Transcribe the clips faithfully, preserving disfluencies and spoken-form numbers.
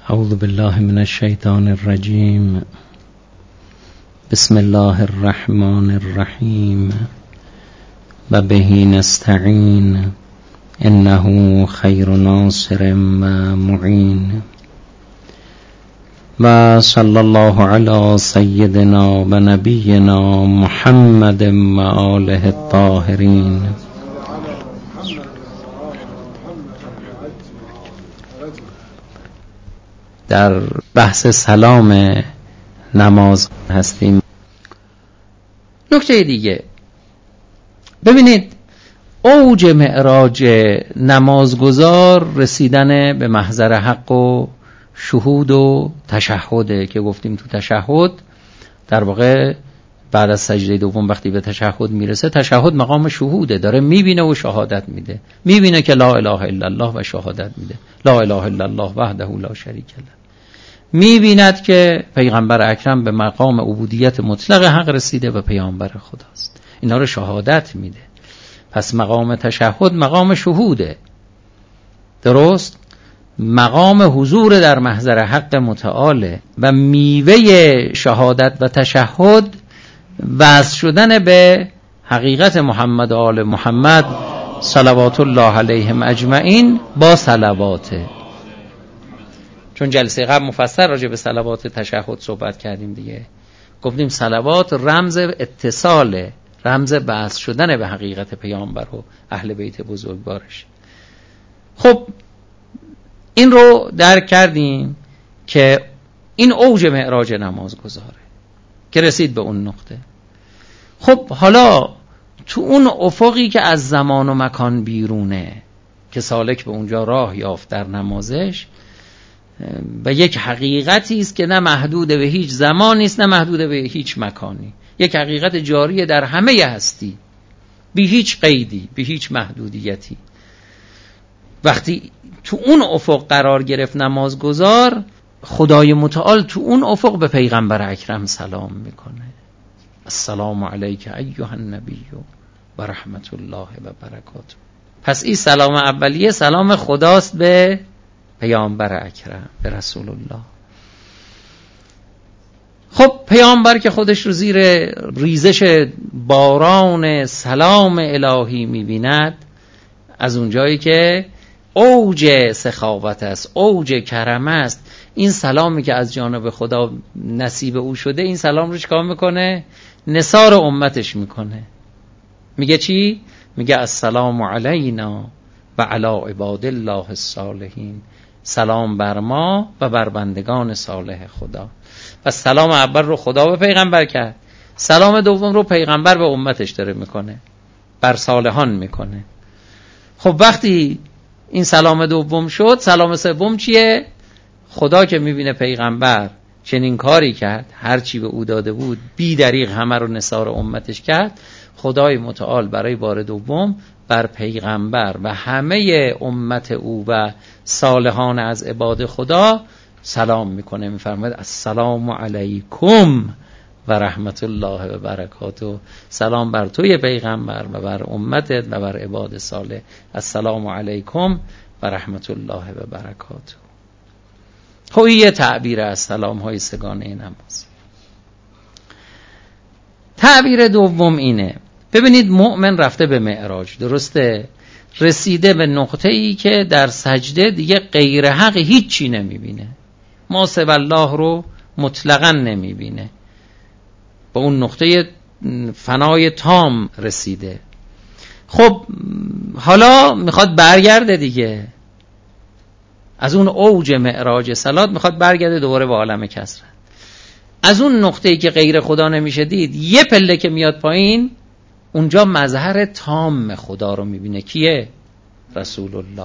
اعوذ بالله من الشیطان الرجیم. بسم الله الرحمن الرحیم و به نستعین انه خیر ناصر و معین. و صلی الله علی سیدنا و نبینا محمد و آله الطاهرین. در بحث سلام نماز هستیم. نکته دیگه ببینید، اوج معراج نمازگزار رسیدن به محضر حق و شهود و تشهده که گفتیم تو تشهد در واقع بعد از سجده دوم وقتی به تشهد میرسه، تشهد مقام شهوده، داره میبینه و شهادت میده. میبینه که لا اله الا الله و شهادت میده، لا اله الا الله وحده لا شریک له. میبیند که پیغمبر اکرم به مقام عبودیت مطلق حق رسیده و پیامبر خداست. اینا رو شهادت میده. پس مقام تشهد مقام شهوده، درست؟ مقام حضور در محضر حق متعاله و میوه شهادت و تشهد وصل شدن به حقیقت محمد و آل محمد صلوات الله علیهم اجمعین با صلواته. چون جلسه قبل مفصل راجع به صلوات تشهد صحبت کردیم دیگه، گفتیم صلوات رمز اتصاله، رمز بحث شدن به حقیقت پیامبر و اهل بیت بزرگوارش. خب این رو درک کردیم که این اوج معراج نمازگزاره که رسید به اون نقطه. خب حالا تو اون افقی که از زمان و مکان بیرونه که سالک به اونجا راه یافت در نمازش و یک حقیقتی است که نه محدود به هیچ زمانی است نه محدود به هیچ مکانی، یک حقیقت جاری در همه هستی بی هیچ قیدی، بی هیچ محدودیتی. وقتی تو اون افق قرار گرفت نمازگزار، خدای متعال تو اون افق به پیغمبر اکرم سلام میکنه. السلام علیک ایها النبی و رحمت الله و برکاته. پس این سلام اولیه سلام خداست به پیامبر اکرم، به رسول الله. خب پیامبر که خودش رو زیر ریزش باران سلام الهی میبیند، از اونجایی که اوج سخاوت است، اوج کرم است، این سلامی که از جانب خدا نصیب او شده، این سلام رو چیکار میکنه؟ نثار امتش میکنه. میگه چی؟ میگه السلام علینا و علی عباد الله الصالحین. سلام بر ما و بر بندگان صالح خدا. پس سلام اول رو خدا به پیغمبر کرد، سلام دوم رو پیغمبر به امتش داره میکنه، بر صالحان میکنه. خب وقتی این سلام دوم شد، سلام سوم چیه؟ خدا که میبینه پیغمبر چنین کاری کرد، هر چی به او داده بود بی دریغ همه رو نثار امتش کرد، خدای متعال برای بار دوم بر پیغمبر و همه امت او و صالحان از عباد خدا سلام میکنه، میفرماید السلام علیکم و رحمت الله و برکاته. سلام بر توی پیغمبر و بر امتت و بر عباد صالح. السلام علیکم و رحمت الله و برکاته. خب یه تعبیر از سلام های سگانه نماز. تعبیر دوم اینه، ببینید مؤمن رفته به معراج، درسته؟ رسیده به نقطه ای که در سجده دیگه غیر حق هیچی نمیبینه، ما سوی الله رو مطلقاً نمیبینه، به اون نقطه فنای تام رسیده. خب حالا میخواد برگرده دیگه، از اون اوج معراج صلات میخواد برگرده دوباره به عالم کثرت. از اون نقطه‌ای که غیر خدا نمیشه دید، یه پله که میاد پایین، اونجا مظهر تام خدا رو میبینه. کیه؟ رسول الله.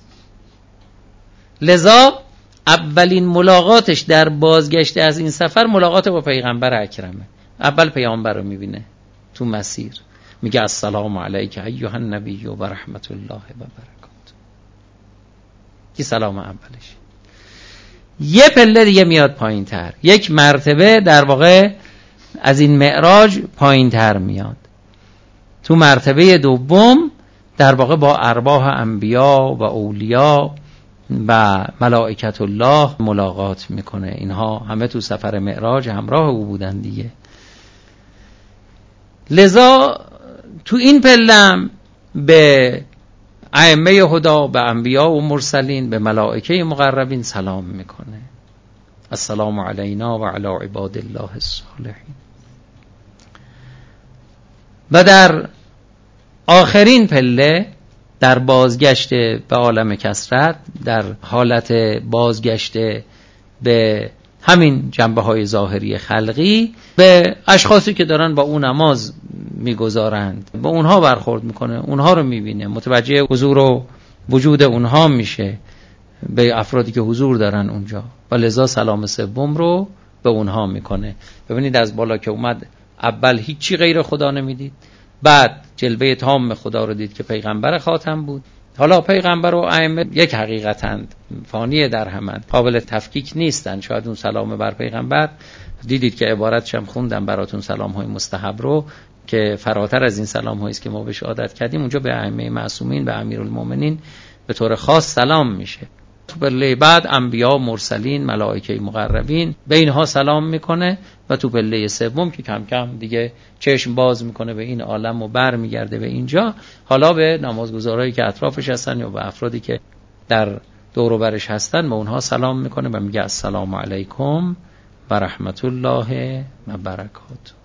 لذا اولین ملاقاتش در بازگشت از این سفر ملاقات با پیغمبر اکرمه. اول پیامبر رو میبینه تو مسیر، میگه السلام علیک ایها النبی و رحمت الله و برکاته. کی سلام اولش. یه پله دیگه میاد پایین تر، یک مرتبه در واقع از این معراج پایین تر میاد. تو مرتبه دوم در واقع با ارواح انبیا و اولیا و ملائکت الله ملاقات میکنه. اینها همه تو سفر معراج همراه او بودن دیگه. لذا تو این پلم به ائمه هدا، به انبیا و مرسلین، به ملائکه مقربین سلام میکنه. السلام علینا و علی عباد الله الصالحین. و در آخرین پله، در بازگشت به عالم کثرت، در حالت بازگشت به همین جنبه های ظاهری خلقی، به اشخاصی که دارن با اون نماز میگذارند، به اونها برخورد میکنه، اونها رو میبینه، متوجه حضور و وجود اونها میشه، به افرادی که حضور دارن اونجا، و لذا سلام سوم رو به اونها میکنه. ببینید از بالا که اومد، اول هیچی غیر خدا نمیدید، بعد جلوه تام خدا رو دید که پیغمبر خاتم بود. حالا پیغمبر و ائمه یک حقیقتند، فانی در همند، قابل تفکیک نیستن. شاید اون سلام بر پیغمبر، دیدید که عبارتش هم خوندم براتون، سلام های مستحب رو، که فراتر از این سلام هایی است که ما بهش عادت کردیم، اونجا به ائمه معصومین، به امیرالمومنین به طور خاص سلام میشه. تو پله بعد انبیا، مرسلین، ملائکه مقربین، به اینها سلام میکنه. و تو پله سوم که کم کم دیگه چشم باز میکنه به این عالم و بر میگرده به اینجا، حالا به نمازگزارایی که اطرافش هستن یا به افرادی که در دور و برش هستن، به اونها سلام میکنه و میگه السلام علیکم و رحمت الله و برکاته.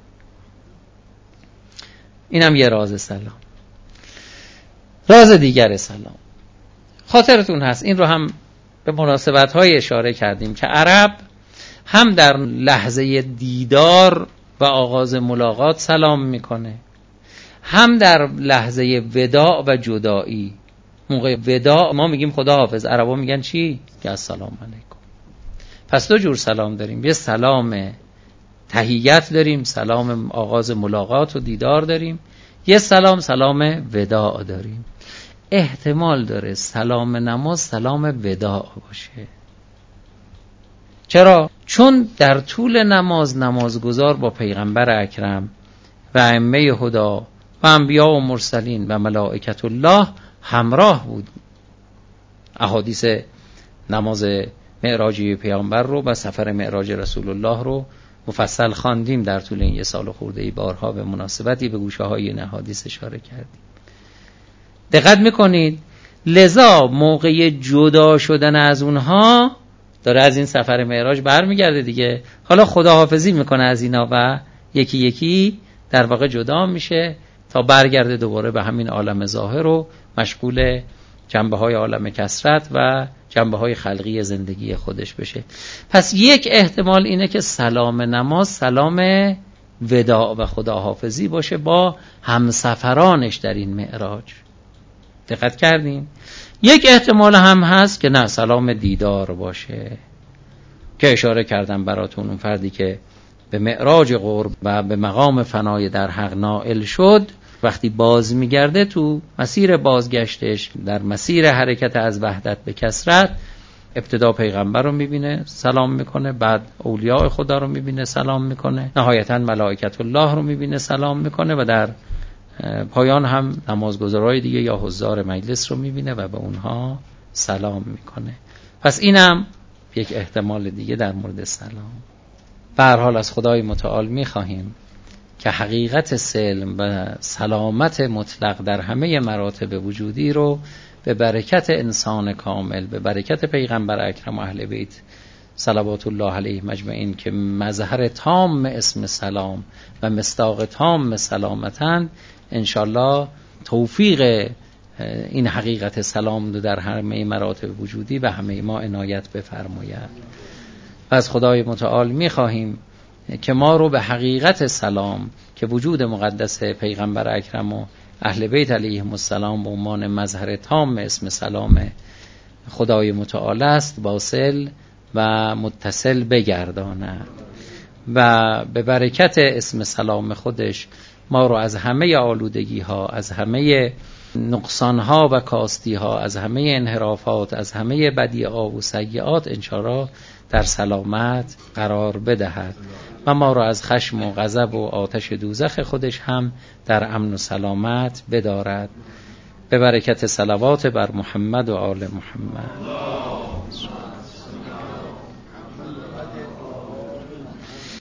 اینم یه راز سلام. راز دیگر سلام، خاطرتون هست این رو هم به مناسبت های اشاره کردیم که عرب هم در لحظه دیدار و آغاز ملاقات سلام میکنه، هم در لحظه وداع و جدایی. موقع وداع ما میگیم خداحافظ، عربا میگن چی؟ که السلام علیکم. پس دو جور سلام داریم، یه سلام تحیت داریم، سلام آغاز ملاقات و دیدار داریم، یه سلام سلام وداع داریم. احتمال داره سلام نماز سلام وداع باشه. چرا؟ چون در طول نماز نمازگزار با پیغمبر اکرم و ائمه هدا و انبیا و مرسلین و ملائکت الله همراه بود. احادیث نماز معراجی پیامبر رو و سفر معراج رسول الله رو مفصل خواندیم در طول این یه سال خورده ای، بارها به مناسبتی به گوشه های این احادیث اشاره کردیم. دقت میکنید؟ لذا موقع جدا شدن از اونها داره از این سفر معراج برمیگرده دیگه، حالا خداحافظی میکنه از اینا و یکی یکی در واقع جدا میشه تا برگرده دوباره به همین عالم ظاهر و مشغول جنبه های عالم کثرت و جنبه های خلقی زندگی خودش بشه. پس یک احتمال اینه که سلام نماز سلام وداع و خداحافظی باشه با همسفرانش در این معراج. دقت کردین؟ یک احتمال هم هست که نه، سلام دیدار باشه، که اشاره کردم براتون، اون فردی که به معراج قرب و به مقام فنای در حق نائل شد، وقتی باز میگرده تو مسیر بازگشتش، در مسیر حرکت از وحدت به کثرت، ابتدا پیغمبر رو میبینه سلام میکنه، بعد اولیاء خدا رو میبینه سلام میکنه، نهایتا ملائکت الله رو میبینه سلام میکنه، و در پایان هم نمازگزارای دیگه یا حضار مجلس رو میبینه و به اونها سلام میکنه. پس اینم یک احتمال دیگه در مورد سلام. به هر حال از خدای متعال میخواهیم که حقیقت سلم و سلامت مطلق در همه مراتب وجودی رو به برکت انسان کامل، به برکت پیغمبر اکرم و اهل بیت صلوات الله علیه مجمعین که مظهر تام اسم سلام و مصداق تام سلامتن، انشالله توفیق این حقیقت سلام رو در همه مراتب وجودی و همه ما عنایت بفرماید. و از خدای متعال میخواهیم که ما رو به حقیقت سلام که وجود مقدس پیغمبر اکرم و اهل بیت علیهم السلام به عنوان مظهر تام اسم سلام خدای متعال است واصل و متصل بگرداند و به برکت اسم سلام خودش ما رو از همه آلودگی ها، از همه نقصان ها و کاستی ها، از همه انحرافات، از همه بدیعات و سیئات انشاءالله در سلامت قرار بدهد و ما رو از خشم و غضب و آتش دوزخ خودش هم در امن و سلامت بدارد. به برکت صلوات بر محمد و آل محمد.